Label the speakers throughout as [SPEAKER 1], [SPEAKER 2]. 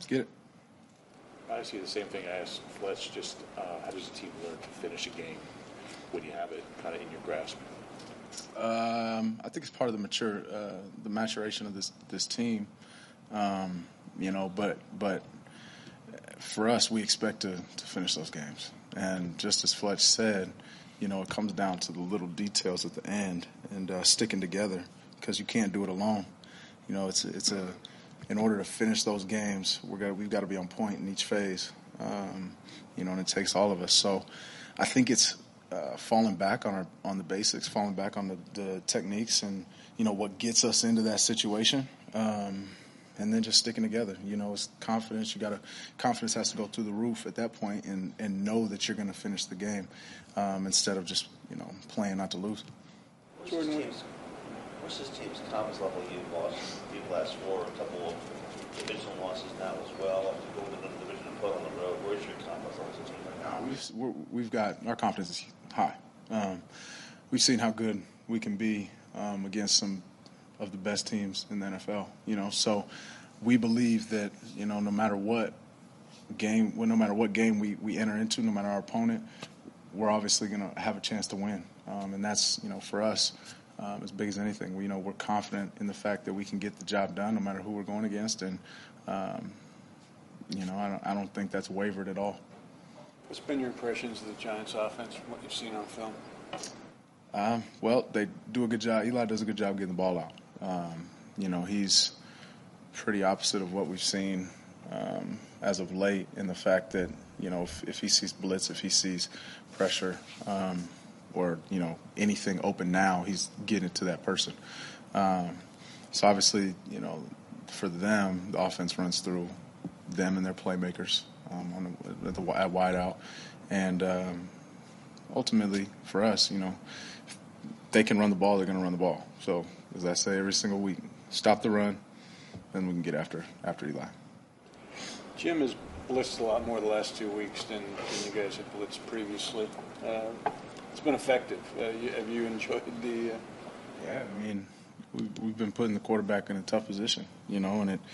[SPEAKER 1] get it.
[SPEAKER 2] I see the same thing I asked Fletch, just how does a team learn to finish a game when you have it kind of in your grasp?
[SPEAKER 1] I think it's part of the maturation of this team. But for us, we expect to finish those games. And just as Fletch said, it comes down to the little details at the end and sticking together, because you can't do it alone. In order to finish those games, we've got to be on point in each phase. And it takes all of us. So I think it's falling back on the basics, falling back on the techniques, and what gets us into that situation. And then just sticking together. It's confidence. Confidence has to go through the roof at that point, and know that you're going to finish the game instead of just playing not to lose.
[SPEAKER 3] What's this team's confidence level? You've lost 4, a couple of divisional losses now as well. After going to another division and put on the road, where's your confidence level as a team right now?
[SPEAKER 1] We've got our confidence is high. We've seen how good we can be against some of the best teams in the NFL, so we believe that, no matter what game we enter into, no matter our opponent, we're obviously going to have a chance to win. And that's, for us, as big as anything. We're confident in the fact that we can get the job done no matter who we're going against. And, I don't think that's wavered at all.
[SPEAKER 4] What's been your impressions of the Giants offense from what you've seen on film?
[SPEAKER 1] Well, they do a good job. Eli does a good job getting the ball out. He's pretty opposite of what we've seen as of late, in the fact that, if he sees blitz, if he sees pressure, or, anything open now, he's getting it to that person. So obviously, for them, the offense runs through them and their playmakers at wide out. And ultimately, for us, if they can run the ball, they're going to run the ball. So, as I say every single week, stop the run, then we can get after Eli.
[SPEAKER 4] Jim has blitzed a lot more the last 2 weeks than you guys had blitzed previously. It's been effective. Have you enjoyed the...
[SPEAKER 1] Yeah, I mean, we've been putting the quarterback in a tough position, and it,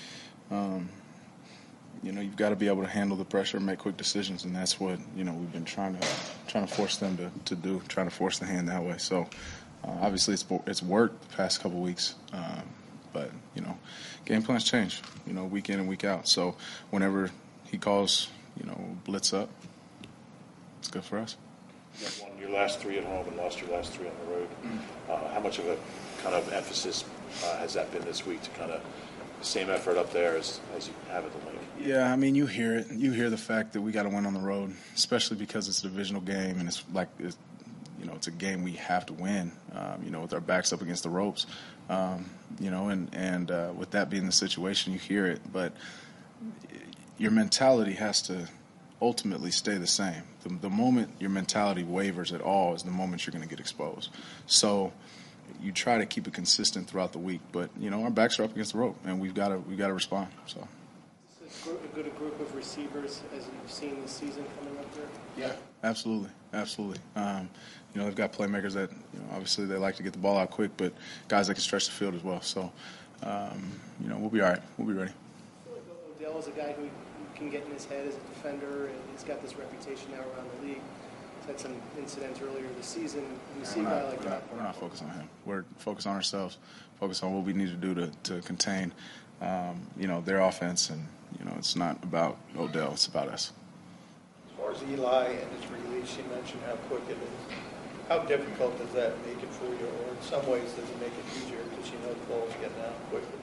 [SPEAKER 1] you've got to be able to handle the pressure and make quick decisions, and that's what, we've been trying to force them to do, trying to force the hand that way. So, obviously, it's worked the past couple weeks, but, game plans change, week in and week out. So, whenever he calls, blitz up, it's good for us.
[SPEAKER 2] You won your last 3 at home and lost your last 3 on the road. How much of a kind of emphasis has that been this week to kind of the same effort up there as you have at the link?
[SPEAKER 1] Yeah, I mean, you hear it. You hear the fact that we got to win on the road, especially because it's a divisional game and it's a game we have to win, with our backs up against the ropes, and with that being the situation, you hear it. But your mentality has to ultimately stay the same. The moment your mentality wavers at all is the moment you're going to get exposed. So you try to keep it consistent throughout the week, but our backs are up against the rope, and we've got to respond. So.
[SPEAKER 5] Is this a good group of receivers as you've seen this season coming up there?
[SPEAKER 1] Yeah, absolutely. They've got playmakers that obviously they like to get the ball out quick, but guys that can stretch the field as well. So we'll be all right. We'll be ready.
[SPEAKER 5] I feel like Odell is a guy who can get in his head as a defender, and he's got this reputation now around the league. He's had some incidents earlier this season. When you see a guy like that,
[SPEAKER 1] we're not focused on him. We're focused on ourselves, focused on what we need to do to contain, their offense. And, it's not about Odell. It's about us.
[SPEAKER 6] As far as Eli and his release, you mentioned how quick it is. How difficult does that make it for you? Or in some ways, does it make it easier because the ball's getting out quickly?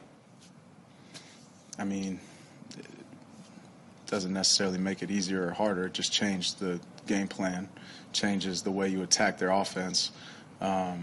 [SPEAKER 1] I mean, it doesn't necessarily make it easier or harder. It just changed the game plan, changes the way you attack their offense. I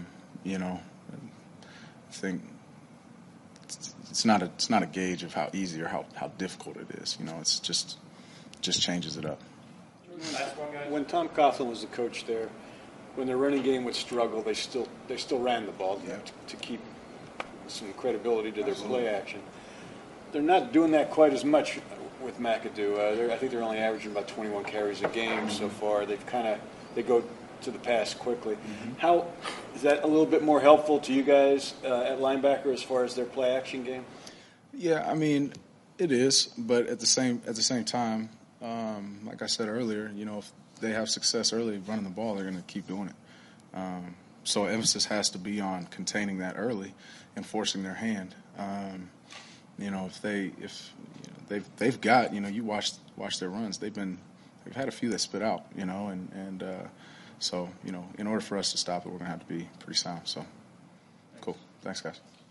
[SPEAKER 1] think it's not a gauge of how easy or how difficult it is. It's just changes it up.
[SPEAKER 4] When Tom Coughlin was the coach there, when their running game would struggle, they still ran the ball to keep some credibility to their play action. They're not doing that quite as much with McAdoo. I think they're only averaging about 21 carries a game so far. They go to the pass quickly. How is that a little bit more helpful to you guys at linebacker as far as their play action game?
[SPEAKER 1] Yeah, I mean, It is, but at the same time, like I said earlier, if they have success early running the ball, they're going to keep doing it. So emphasis has to be on containing that early and forcing their hand. If they've got, you watch their runs, they've had a few that spit out, so in order for us to stop it, we're going to have to be pretty sound. So, cool. Thanks, guys.